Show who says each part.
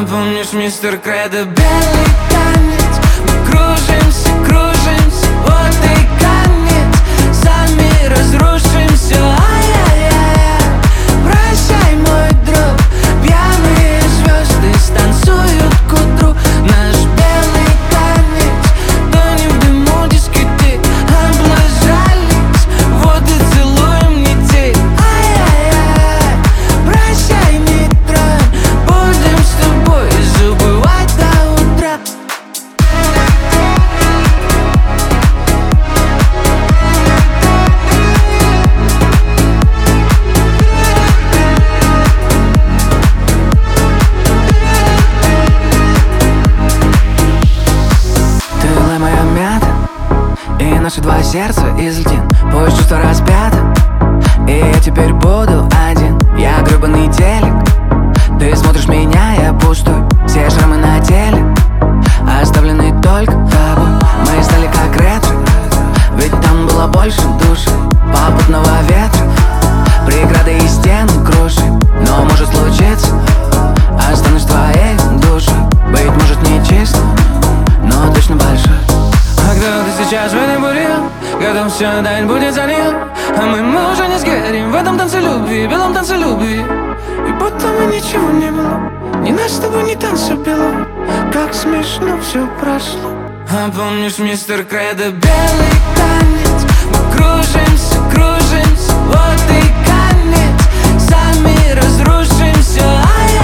Speaker 1: помнишь, мистер Кредо, белый танец? Мы кружимся, кружимся, вот и конец. Сами разрушимся, ай-яй-яй. Прощай, мой друг, пьяные звезды станцуют к утру. Наш белый танец тонем в дыму дискотек. Облажались, вот и целуем метель. Ай-яй-яй, прощай, не тронь. Будем с тобой забывать до утра. Ты была моя мята, и наши два сердца из льдин. Пусть чувства распято, и я теперь буду один. Я гребаный телек, ты смотришь меня, я пустой. Все шрамы на теле оставлены только тобой. Мы стали как ретро, ведь там было больше души. Попутного ветра, преграды и стены крушим. Но может случиться, останусь твоей душой. Быть может не чисто, но точно большой. А кто ты сейчас в этой буре? Готов все дать, будет за ним. А мы уже не сгорим в этом танце любви, белом танце любви. И будто бы ничего не было, ни нас с тобой, ни танца белого. Как смешно все прошло. А помнишь, мистер Кредо, белый танец? Мы кружимся, кружимся, вот и конец. Сами разрушимся, ай.